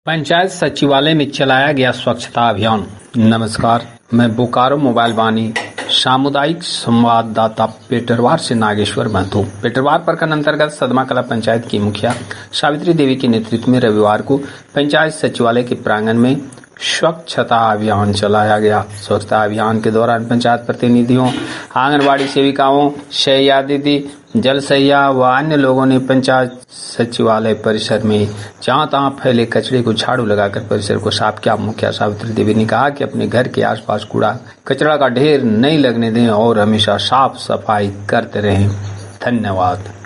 पंचायत सचिवालय में चलाया गया स्वच्छता अभियान। नमस्कार, मैं बोकारो मोबाइल वाणी सामुदायिक संवाददाता पेटरवार से नागेश्वर महतो। पेटरवार प्रखंड अंतर्गत सदमा कला पंचायत की मुखिया सावित्री देवी के नेतृत्व में रविवार को पंचायत सचिवालय के प्रांगण में स्वच्छता अभियान चलाया गया। स्वच्छता अभियान के दौरान पंचायत प्रतिनिधियों, आंगनबाड़ी सेविकाओं, शैया दीदी, जल सहिया व अन्य लोगों ने पंचायत सचिवालय परिसर में जहां तहां फैले कचरे को झाड़ू लगाकर परिसर को साफ किया। मुखिया सावित्री देवी ने कहा कि अपने घर के आसपास कूड़ा कचरा का ढेर नहीं लगने दें और हमेशा साफ सफाई करते रहें। धन्यवाद।